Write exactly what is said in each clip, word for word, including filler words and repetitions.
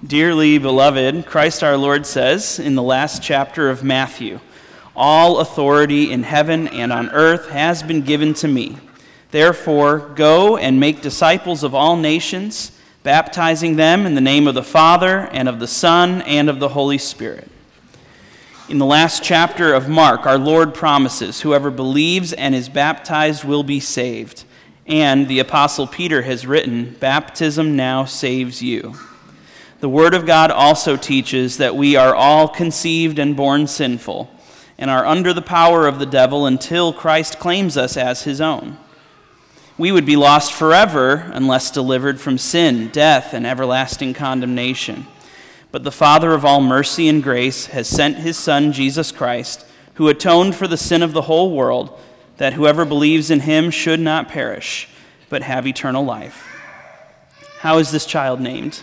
Dearly beloved, Christ our Lord says in the last chapter of Matthew, "All authority in heaven and on earth has been given to me. Therefore, go and make disciples of all nations, baptizing them in the name of the Father and of the Son and of the Holy Spirit." In the last chapter of Mark, our Lord promises whoever believes and is baptized will be saved. And the Apostle Peter has written, "Baptism now saves you." The Word of God also teaches that we are all conceived and born sinful and are under the power of the devil until Christ claims us as his own. We would be lost forever unless delivered from sin, death, and everlasting condemnation. But the Father of all mercy and grace has sent his Son, Jesus Christ, who atoned for the sin of the whole world, that whoever believes in him should not perish, but have eternal life. How is this child named?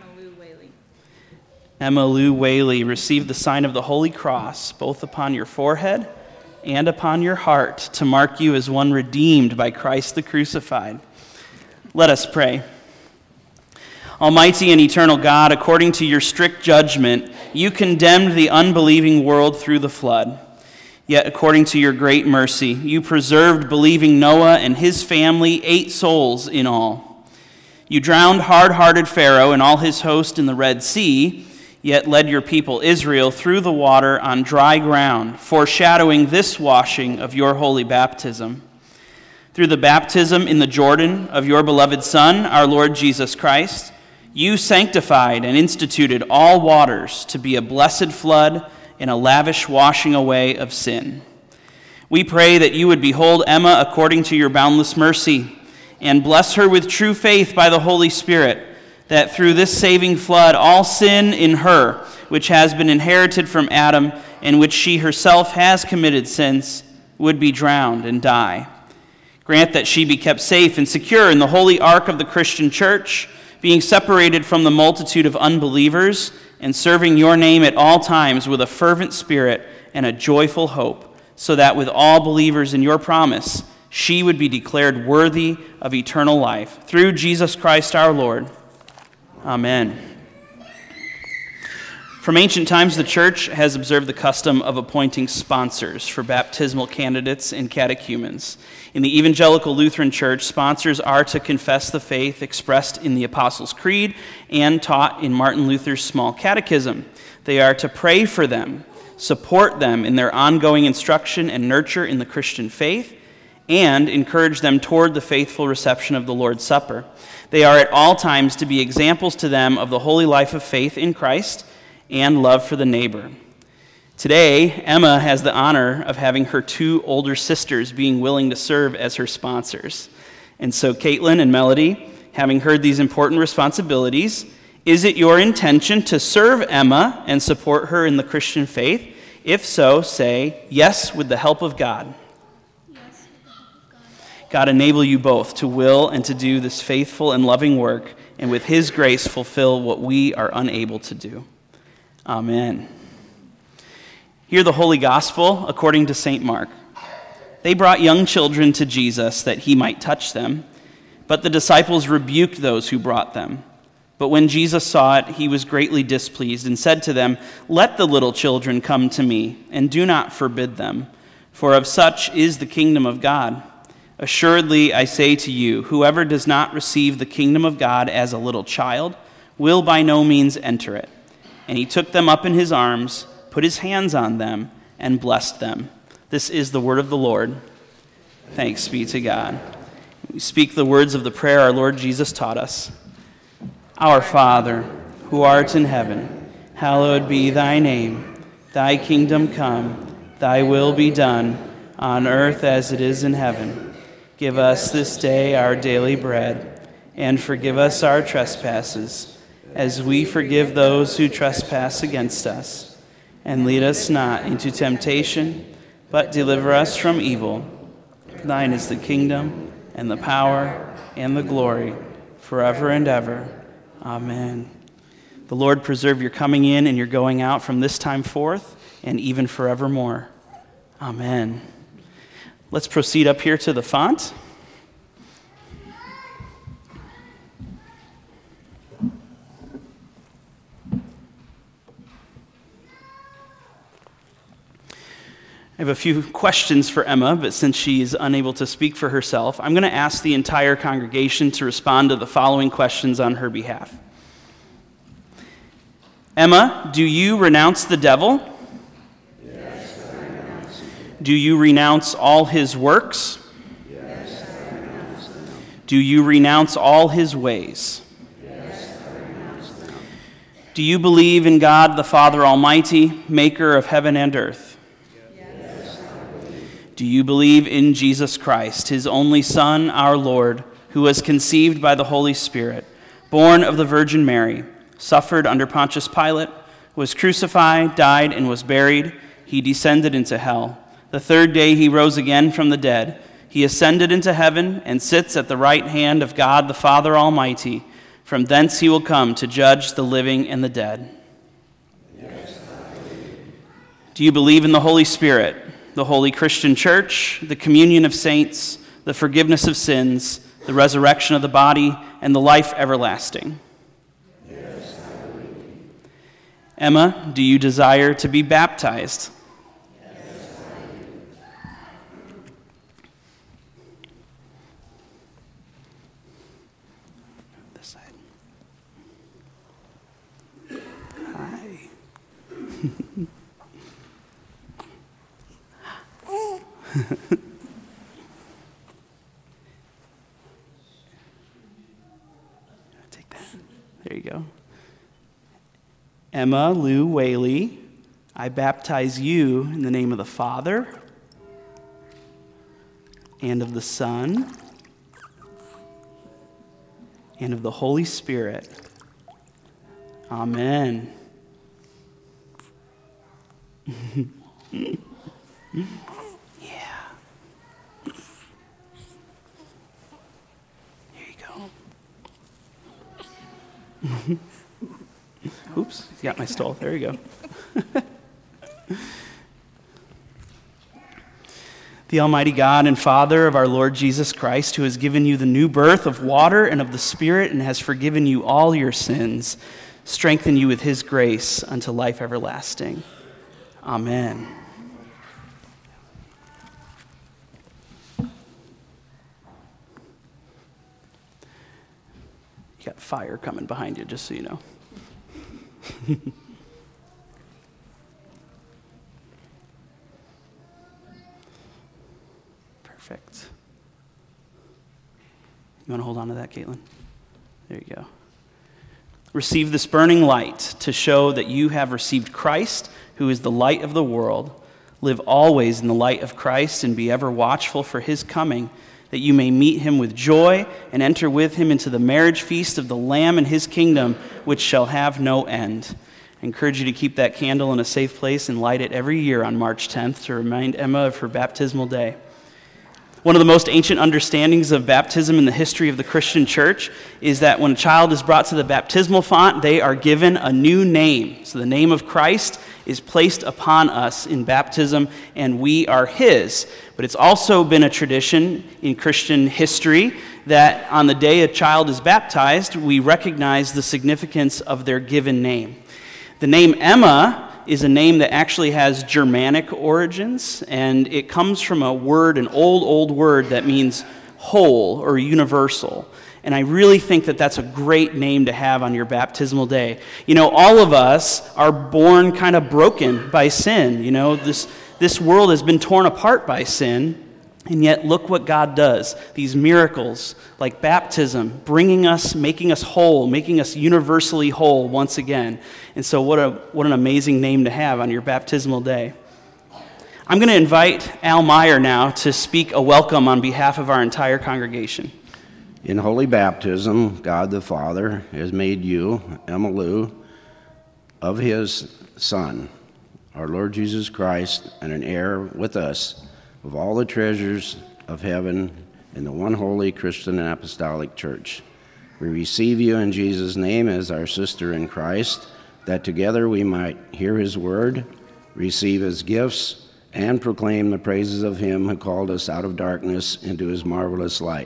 Emma Lou Whaley, receive the sign of the Holy Cross, both upon your forehead and upon your heart, to mark you as one redeemed by Christ the crucified. Let us pray. Almighty and eternal God, according to your strict judgment, you condemned the unbelieving world through the flood. Yet according to your great mercy, you preserved believing Noah and his family, eight souls in all. You drowned hard-hearted Pharaoh and all his host in the Red Sea, yet led your people Israel through the water on dry ground, foreshadowing this washing of your holy baptism. Through the baptism in the Jordan of your beloved Son, our Lord Jesus Christ, you sanctified and instituted all waters to be a blessed flood and a lavish washing away of sin. We pray that you would behold Emma according to your boundless mercy and bless her with true faith by the Holy Spirit, that through this saving flood, all sin in her, which has been inherited from Adam and which she herself has committed since, would be drowned and die. Grant that she be kept safe and secure in the holy ark of the Christian church, being separated from the multitude of unbelievers and serving your name at all times with a fervent spirit and a joyful hope, so that with all believers in your promise, she would be declared worthy of eternal life. Through Jesus Christ our Lord. Amen. From ancient times, the church has observed the custom of appointing sponsors for baptismal candidates and catechumens. In the Evangelical Lutheran Church, sponsors are to confess the faith expressed in the Apostles' Creed and taught in Martin Luther's Small Catechism. They are to pray for them, support them in their ongoing instruction and nurture in the Christian faith, and encourage them toward the faithful reception of the Lord's Supper. They are at all times to be examples to them of the holy life of faith in Christ and love for the neighbor. Today, Emma has the honor of having her two older sisters being willing to serve as her sponsors. And so, Caitlin and Melody, having heard these important responsibilities, is it your intention to serve Emma and support her in the Christian faith? If so, say, yes, with the help of God. God enable you both to will and to do this faithful and loving work, and with his grace fulfill what we are unable to do. Amen. Hear the Holy Gospel according to Saint Mark. They brought young children to Jesus that he might touch them, but the disciples rebuked those who brought them. But when Jesus saw it, he was greatly displeased and said to them, "Let the little children come to me, and do not forbid them, for of such is the kingdom of God. Assuredly, I say to you, whoever does not receive the kingdom of God as a little child will by no means enter it." And he took them up in his arms, put his hands on them, and blessed them. This is the word of the Lord. Thanks be to God. We speak the words of the prayer our Lord Jesus taught us. Our Father, who art in heaven, hallowed be thy name. Thy kingdom come, thy will be done, on earth as it is in heaven. Give us this day our daily bread, and forgive us our trespasses, as we forgive those who trespass against us. And lead us not into temptation, but deliver us from evil. Thine is the kingdom, and the power, and the glory, forever and ever. Amen. The Lord preserve your coming in and your going out from this time forth, and even forevermore. Amen. Let's proceed up here to the font. have a few questions for Emma, but since she is unable to speak for herself, I'm going to ask the entire congregation to respond to the following questions on her behalf. Emma, do you renounce the devil? Yes, I renounce him. Do you renounce all his works? Yes, I renounce them. Do you renounce all his ways? Yes, I renounce them. Do you believe in God the Father Almighty, maker of heaven and earth? Do you believe in Jesus Christ, his only Son, our Lord, who was conceived by the Holy Spirit, born of the Virgin Mary, suffered under Pontius Pilate, was crucified, died, and was buried? He descended into hell. The third day he rose again from the dead. He ascended into heaven and sits at the right hand of God the Father Almighty. From thence he will come to judge the living and the dead. Yes, I believe. Do you believe in the Holy Spirit, the holy Christian church, the communion of saints, the forgiveness of sins, the resurrection of the body, and the life everlasting? Yes, I believe. Emma, do you desire to be baptized? Yes, I do. This side. Hi. Take that. There you go. Emma Lou Whaley, I baptize you in the name of the Father and of the Son and of the Holy Spirit. Amen. Yeah. Here you go. Oops, you got my stole. There you go. The Almighty God and Father of our Lord Jesus Christ, who has given you the new birth of water and of the Spirit and has forgiven you all your sins, strengthen you with his grace unto life everlasting. Amen. You got fire coming behind you, just so you know. Perfect. You want to hold on to that, Caitlin? There you go. Receive this burning light to show that you have received Christ, who is the light of the world. Live always in the light of Christ and be ever watchful for his coming, that you may meet him with joy and enter with him into the marriage feast of the Lamb and his kingdom, which shall have no end. I encourage you to keep that candle in a safe place and light it every year on March tenth to remind Emma of her baptismal day. One of the most ancient understandings of baptism in the history of the Christian church is that when a child is brought to the baptismal font, they are given a new name. So the name of Christ is placed upon us in baptism, and we are his. But it's also been a tradition in Christian history that on the day a child is baptized, we recognize the significance of their given name. The name Emma is a name that actually has Germanic origins, and it comes from a word, an old, old word that means whole or universal. And I really think that that's a great name to have on your baptismal day. You know, all of us are born kind of broken by sin. You know, this, this world has been torn apart by sin. And yet, look what God does. These miracles, like baptism, bringing us, making us whole, making us universally whole once again. And so what a what an amazing name to have on your baptismal day. I'm going to invite Al Meyer now to speak a welcome on behalf of our entire congregation. In holy baptism, God the Father has made you, Emma Lou, of his Son, our Lord Jesus Christ, and an heir with us of all the treasures of heaven in the one holy Christian and apostolic church. We receive you in Jesus' name as our sister in Christ, that together we might hear his word, receive his gifts, and proclaim the praises of him who called us out of darkness into his marvelous light.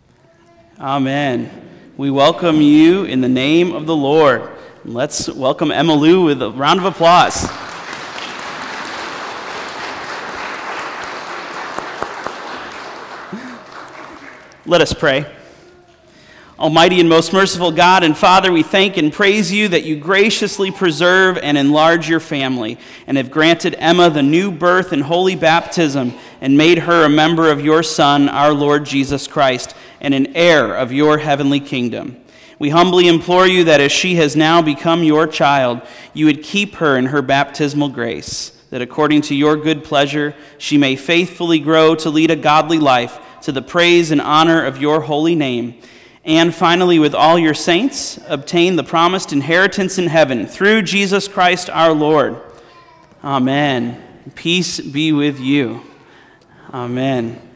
Amen. We welcome you in the name of the Lord. Let's welcome Emma Lou with a round of applause. Let us pray. Almighty and most merciful God and Father, we thank and praise you that you graciously preserve and enlarge your family and have granted Emma the new birth and holy baptism and made her a member of your Son, our Lord Jesus Christ, and an heir of your heavenly kingdom. We humbly implore you that as she has now become your child, you would keep her in her baptismal grace, that according to your good pleasure, she may faithfully grow to lead a godly life to the praise and honor of your holy name. And finally, with all your saints, obtain the promised inheritance in heaven through Jesus Christ our Lord. Amen. Peace be with you. Amen.